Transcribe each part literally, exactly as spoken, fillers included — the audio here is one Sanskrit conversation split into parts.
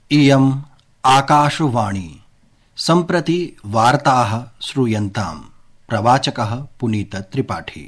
इयम् आकाशवाणी सम्प्रति वार्ताः श्रूयन्ताम्। प्रवाचकः पुनीत त्रिपाठी।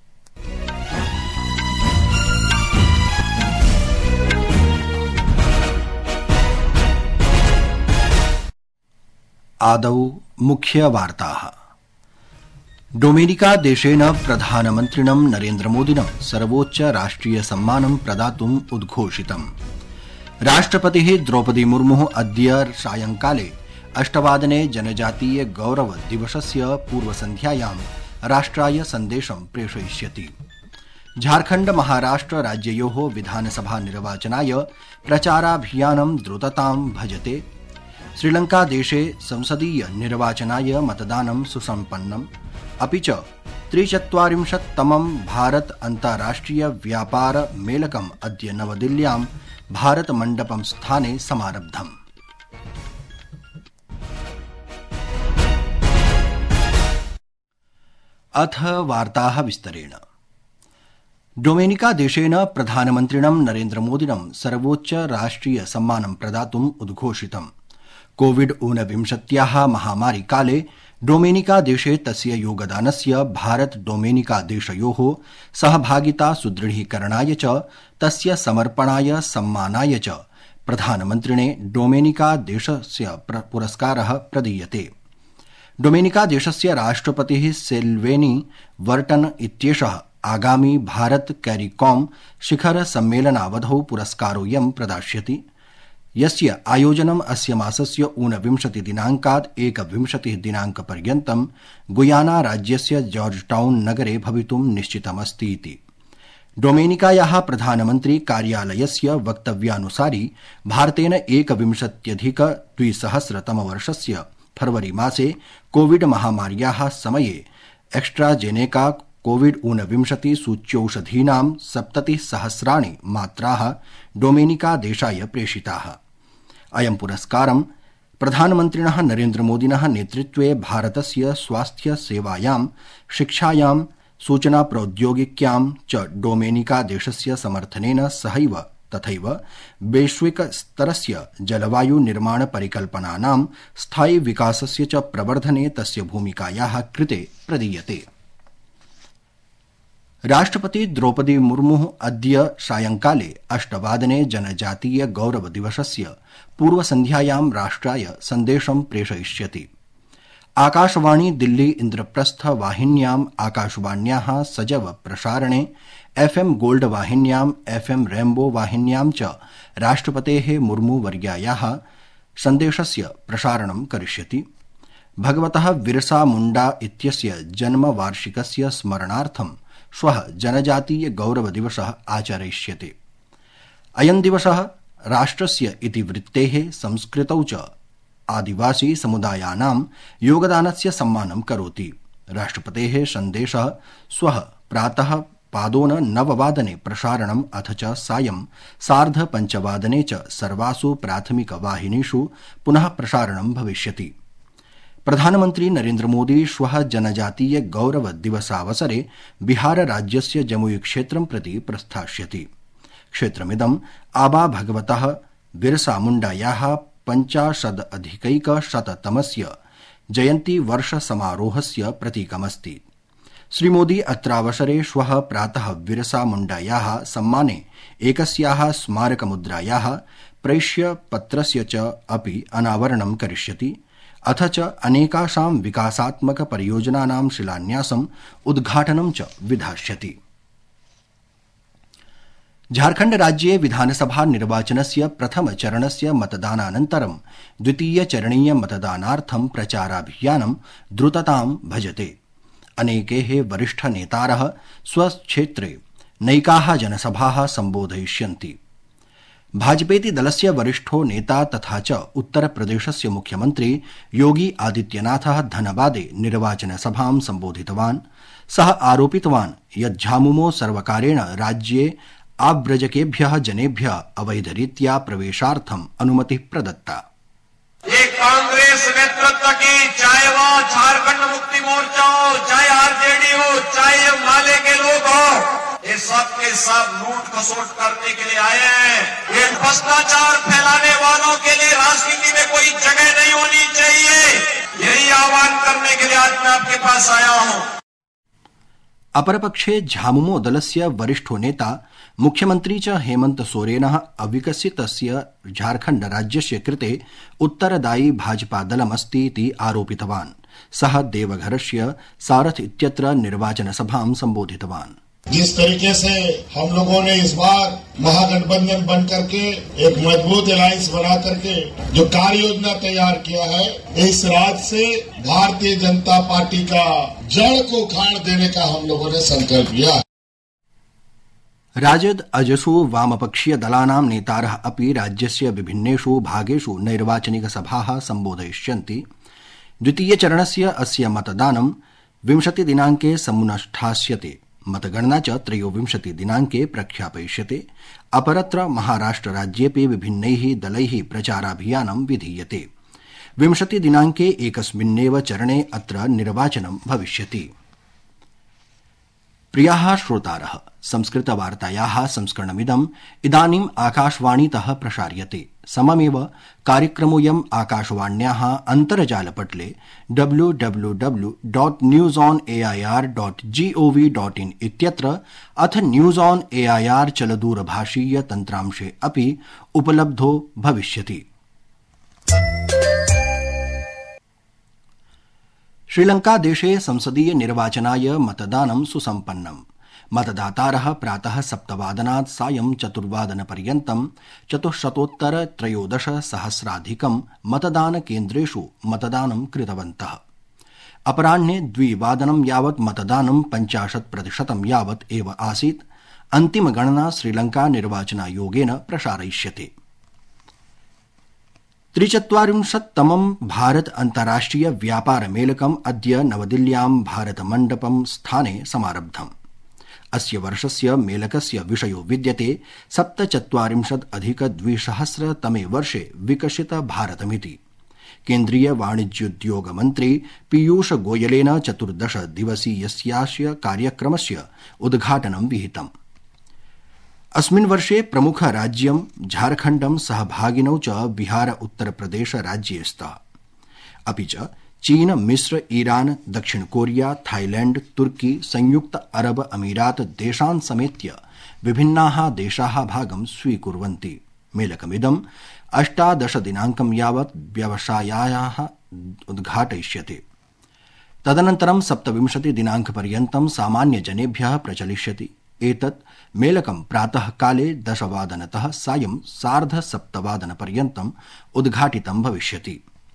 आदौ मुख्यवार्ताः। डोमिनिका देशेन प्रधानमन्त्रिणं नरेन्द्रमोदिनं सर्वोच्च राष्ट्रिय सम्मानं प्रदातुम् उद्घोषितम्। राष्ट्रपतिः द्रौपदी मुर्मुः अद्य सायंकाले अष्टवादने जनजातीय गौरव दिवसस्य पूर्वसन्ध्यायां राष्ट्राय सन्देशं प्रेषयिष्यति। झारखण्ड महाराष्ट्र राज्ययोः विधानसभा निर्वाचनाय प्रचाराभियानं द्रुततां भजते। श्रीलंका देशे संसदीय निर्वाचनाय मतदानं सुसम्पन्नम्। अपि च त्रिचत्वारिंशत्तमं भारत अन्ताराष्ट्रिय व्यापार मेलकम् अद्य नवदिल्ल्यां भारत मण्डपं स्थाने समारब्धम्। अथ वार्ताः विस्तरेण। डोमिनिका देशेन प्रधानमन्त्रिणं नरेन्द्रमोदिनं सर्वोच्च राष्ट्रिय सम्मानं प्रदातुम् उद्घोषितम्। कोविड ऊनविंशत्याः महामारी काले डोमिनिका देशे तस्य योगदानस्य भारत डोमिनिका देशयोः सहभागिता सुदृढीकरणाय च तस्य समर्पणाय सम्मानाय च प्रधानमन्त्रिणे डोमिनिका देशस्य पुरस्कारः प्रदीयते। डोमिनिका देशस्य राष्ट्रपतिः सिल्वेनी वर्टन इत्येषः आगामी भारत कैरिकॉम शिखर सम्मेलनावधौ पुरस्कारोऽयं प्रदास्यति, यस्य आयोजनम् अस्य मासस्य ऊनविंशति दिनाङ्कात् एकविंशतिः दिनाङ्कपर्यन्तं गुयाना राज्यस्य जॉर्ज टाउन नगरे भवितुं निश्चितमस्ति इति। डोमिनिकायाः प्रधानमन्त्री कार्यालयस्य वक्तव्यानुसारि भारतेन एकविंशत्यधिक द्विसहस्रतमवर्षस्य फरवरी मासे कोविड महामार्याः समये एक्स्ट्राजेनेका कोविड ऊनविंशति सूच्यौषधीनां सप्ततिः सहस्राणि मात्राः डोमिनिका देशाय प्रेषिताः। अयं पुरस्कारं प्रधानमन्त्रिणः नरेन्द्रमोदिनः नेतृत्वे भारतस्य स्वास्थ्य सेवायां, शिक्षायां, सूचना प्रौद्योगिक्यां च डोमिनिका देशस्य समर्थनेन सहैव तथैव वैश्विक स्तरस्य जलवायु निर्माण परिकल्पनानां स्थायि विकासस्य च प्रवर्धने तस्य भूमिकायाः कृते प्रदीयते। राष्ट्रपति द्रौपदी मुर्मुः अद्य सायंकाले अष्टवादने जनजातीय गौरव दिवसस्य पूर्वसन्ध्यायां राष्ट्राय सन्देशं प्रेषयिष्यति। आकाशवाणी दिल्ली इन्द्रप्रस्थ वाहिन्याम् आकाशवाण्याः सजव प्रसारणे एफएम गोल्ड वाहिन्याम् एफएम रेम्बो वाहिन्यां च राष्ट्रपतेः मुर्मुवर्यायाः सन्देशस्य प्रसारणं करिष्यति। भगवतः बिरसा मुण्डा इत्यस्य जन्मवार्षिकस्य स्मरणार्थं श्वः जनजातीय गौरव दिवसः आचरिष्यते। अयं दिवसः राष्ट्रस्य इतिवृत्तेः, संस्कृतौ च आदिवासी समुदायानां योगदानस्य सम्मानं करोति। राष्ट्रपतेः सन्देशः श्वः प्रातः पादोन नववादने प्रसारणम् अथ च सायं सार्ध पञ्चवादने च सर्वासु प्राथमिकवाहिनीषु पुनः प्रसारणं भविष्यति। प्रधानमन्त्री नरेन्द्रमोदी श्वः जनजातीय गौरव दिवसावसरे बिहार राज्यस्य जमुई क्षेत्रं प्रति प्रस्थास्यति। क्षेत्रमिदं आबा भगवतः बिरसा मुण्डायाः पञ्चाशदधिकैकशततमस्य जयन्ती वर्ष समारोहस्य प्रतीकमस्ति। श्रीमोदी अत्रावसरे श्वः प्रातः बिरसा मुण्डायाः सम्माने एकस्याः स्मारकमुद्रायाः प्रेष्यपत्रस्य च अपि अनावरणं करिष्यति। अथ च अनेकासां विकासात्मक परियोजनानां शिलान्यासम् उद्घाटनं च विधास्यति। झारखण्ड राज्ये विधानसभा निर्वाचनस्य प्रथम चरणस्य मतदानानन्तरं द्वितीय चरणीय मतदानार्थं प्रचाराभियानं द्रुततां भजते। अनेके वरिष्ठ नेतारः स्वक्षेत्रे नैकाः जनसभाः सम्बोधयिष्यन्ति। भाजपेति दलस्य वरिष्ठो नेता तथा च उत्तरप्रदेशस्य मुख्यमन्त्री योगी आदित्यनाथः धनबादे निर्वाचनसभां सम्बोधितवान्। सः आरोपितवान् यत् झामुमो सर्वकारेण राज्ये आव्रजकेभ्यः जनेभ्यः अवैधरीत्या प्रवेशार्थम् अनुमतिः प्रदत्ता। ये कांग्रेस नेतृत्व की, चाहे वो झारखंड मुक्ति मोर्चा हो, चाहे आरजेडी हो, चाहे माले के लोग हो, ये सब के सब लूट खसोट करने के लिए आए हैं। ये भ्रष्टाचार फैलाने वालों के लिए आह्वान करने के लिए आज मैं आपके पास आया हूं। अपरपक्षे झामुमो दलस्य वरिष्ठो नेता मुख्यमन्त्री च हेमन्त सोरेनः अविकसितस्य झारखण्ड राज्यस्य कृते उत्तरदायी भाजपादलमस्ति इति आरोपितवान्। सः देवघरस्य सारथ इत्यत्र निर्वाचनसभां सम्बोधितवान्। जिस तरीके से हम लोगों ने इस बार महागठबंधन बन करके एक मजबूत अलायंस बना करके जो कार्य योजना तैयार किया है, इस राज्य से भारतीय जनता पार्टी का जड़ को उखाड़ देने का हम लोगों ने संकल्प लिया है। राजद अजसु वामपक्षीय दलानां नेतारः अपि राज्यस्य विभिन्नेषु भागेषु नैर्वाचनिक सभाः सम्बोधयिष्यन्ति। द्वितीयचरणस्य अस्य मतदानं विंशति दिनाङ्के समुपस्थास्यते। मतगणना च त्रयोविंशति दिनाङ्के प्रख्यापयिष्यते। अपरत्र महाराष्ट्र राज्येपि विभिन्नैः दलैः प्रचाराभियानं विधीयते। विंशति दिनाङ्के एकस्मिन्नेव चरणे अत्र निर्वाचनं भविष्यति। प्रियाः श्रोतारः, संस्कृतवार्तायाः संस्करणमिदम् इदानीम् आकाशवाणीतः प्रसार्यते। सममेव कार्यक्रमोऽयम् आकाशवाण्याः अन्तर्जालपटले W W W dot news on A I R dot G O V dot in इत्यत्र अथ news on A I R चलदूरभाषीय तन्त्रांशे अपि उपलब्धो भविष्यति। श्रीलंकादेशे संसदीय निर्वाचनाय मतदानं सुसम्पन्नम्। मतदातारः प्रातः सप्तवादनात् सायं चतुर्वादनपर्यन्तं चतुश्शतोत्तर त्रयोदश सहस्राधिकं मतदानकेन्द्रेषु मतदानं कृतवन्तः। अपराह्ने द्विवादनं यावत् मतदानं पञ्चाशत् प्रतिशतं यावत् एव आसीत्। अन्तिमगणना श्रीलंका निर्वाचनायोगेन प्रसारयिष्यते। त्रिचत्वारिंशत्तमं भारत अन्ताराष्ट्रिय व्यापार मेलकम् अद्य नवदिल्ल्यां भारतमण्डपं स्थाने समारब्धम्। अस्य वर्षस्य मेलकस्य विषयो विद्यते सप्तचत्वारिंशत् अधिक द्विसहस्रतमे वर्षे विकसित भारतमिति। केन्द्रीय वाणिज्योद्योग मन्त्री पीयूष गोयलेन चतुर्दश दिवसीयस्यास्य कार्यक्रमस्य उद्घाटनं विहितम्। अस्मिन् वर्षे प्रमुख राज्यं झारखण्डं सहभागिनौ च बिहार उत्तरप्रदेश राज्ये स्तः। अपि च चीन, मिस्र, ईरान, दक्षिण कोरिया, थाईलैंड, तुर्की, संयुक्त अरब अमीरात देशान् समेत्य विभिन्नाः देशाः भागं स्वीकुर्वन्ति। मेलकमिदम् अष्टादश दिनाङ्कं यावत् व्यवसायाः उद्घाटयिष्यते। तदनन्तरं सप्तविंशति दिनाङ्कपर्यन्तं सामान्यजनेभ्यः प्रचलिष्यति। एतत् मेलकं प्रातःकाले दशवादनतः सायं सार्धसप्तवादनपर्यन्तम् उद्घाटितं भविष्यति।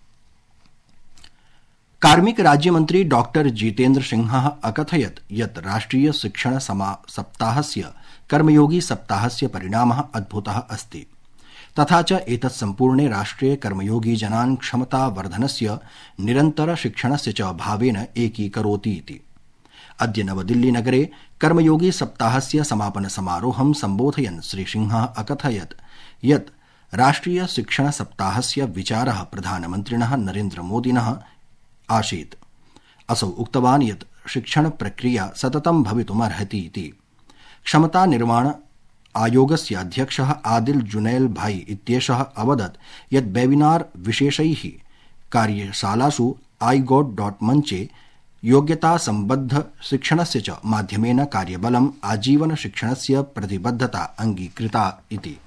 कार्मिक राज्यमन्त्री डॉक्टर जितेन्द्र सिंहः अकथयत् यत् राष्ट्रिय शिक्षण सप्ताहस्य कर्मयोगी सप्ताहस्य परिणामः अद्भुतः अस्ति। तथा च एतत् सम्पूर्णे राष्ट्रे कर्मयोगी जनान् क्षमतावर्धनस्य निरन्तर शिक्षणस्य च भावेन एकीकरोति इति। अद्य नवदिल्लीनगरे कर्मयोगी सप्ताहस्य समापन समारोहं सम्बोधयन् श्रीसिंहः अकथयत् यत् राष्ट्रिय शिक्षण सप्ताहस्य विचारः प्रधानमन्त्रिणः नरेन्द्रमोदिनः आसीत्। असौ उक्तवान् यत् शिक्षण प्रक्रिया सततं भवितुमर्हति इति। क्षमता निर्माण आयोगस्य अध्यक्षः आदिल जुनैल भाई इत्येषः अवदत् यत् वेबिनार विशेषैः कार्यशालासु आई गॉट डॉट मञ्चे योग्यता सम्बद्ध शिक्षणस्य च माध्यमेन कार्यबलम् आजीवन शिक्षणस्य प्रतिबद्धता अंगीकृता इति।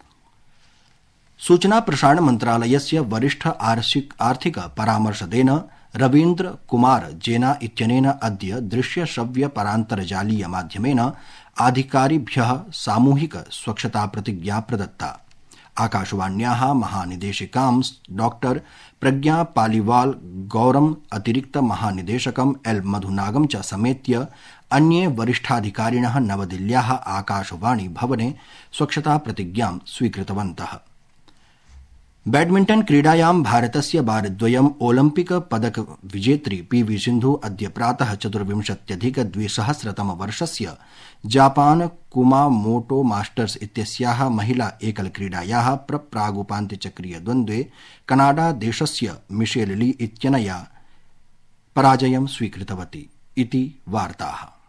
सूचना प्रसारण मन्त्रालयस्य वरिष्ठ आर्थिक परामर्शदेन रवीन्द्र कुमार जेना इत्यनेन अद्य दृश्य श्रव्य परान्तर्जालीय माध्यमेन अधिकारिभ्यः सामूहिक स्वच्छता प्रतिज्ञा प्रदत्ता। आकाशवाण्याः महानिदेशिकां डॉक्टर प्रज्ञा पालीवाल गौरम अतिरिक्त महानिदेशकम् एल मधुनागं च समेत्य अन्ये वरिष्ठाधिकारिणः नवदिल्ल्याः आकाशवाणी भवने स्वच्छता प्रतिज्ञां स्वीकृतवन्तः। बैडमिण्टन क्रीडायां भारतस्य बारद्वयम् ओलम्पिक पदक विजेत्री पीवी सिन्धु अद्य प्रातः चतुर्विंशत्यधिक द्विसहस्रतमवर्षस्य जापान कुमामोटो मास्टर्स इत्यस्याः महिला एकल क्रीडायाः प्रप्रागुपान्त्यचक्रीय द्वन्द्वे कनाडा देशस्य मिशेल ली इत्यनया पराजयं स्वीकृतवती इति वार्ताः।